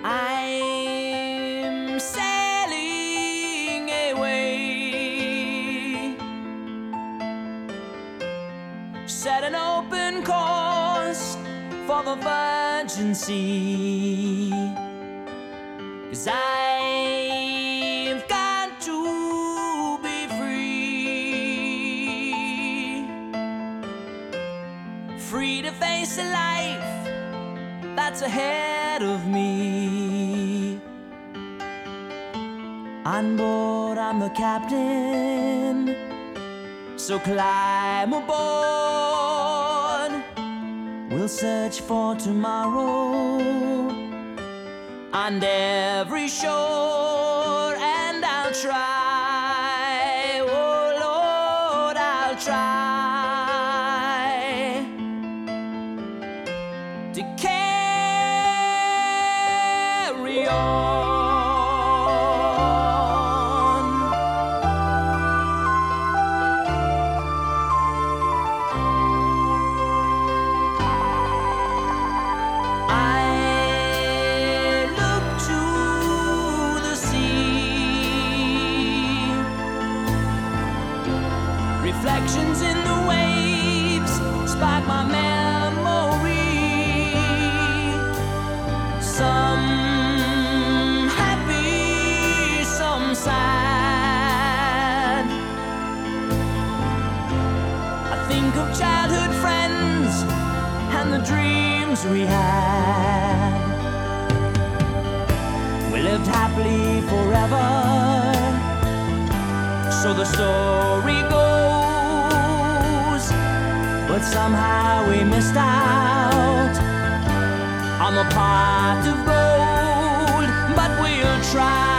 I'm sailing away, set an open course for the virgin sea, 'cause I've got to be free, free to face a life that's ahead of me. On board, I'm the captain, so climb aboard. We'll search for tomorrow on every shore, and I'll try, oh Lord, I'll try to carry on. Reflections in the waves spark my memory. Some happy, some sad. I think of childhood friends and the dreams we had. We lived happily forever, so the story goes. But somehow we missed out on the pot of gold. But we'll try.